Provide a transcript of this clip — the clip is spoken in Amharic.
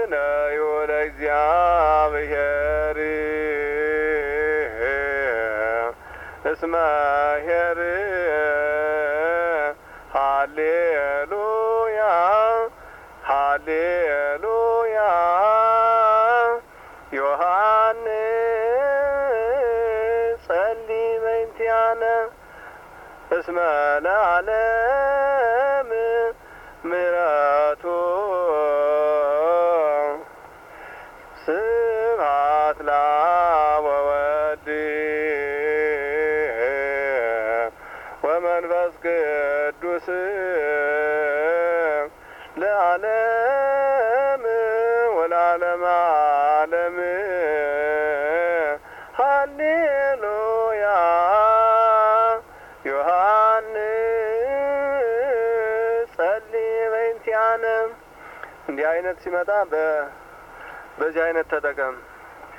ነዮ ለእግዚአብሔር እስመ ኄር ሃሌሉያ ሃሌሉያ ዮሐንስ ጸልይ በእንቲአነ እስመ ለዓለም ምሕረቱ ስብሐት ለአብ ወወልድ ወመንፈስ ቅዱስ ለዓለም ወለዓለመ ዓለም ሃሌሉያ ዮሐንስ ጸልይ በእንቲአነ። እንዲህ አይነት ሲመጣ በዚህ አይነት ተጠቀም።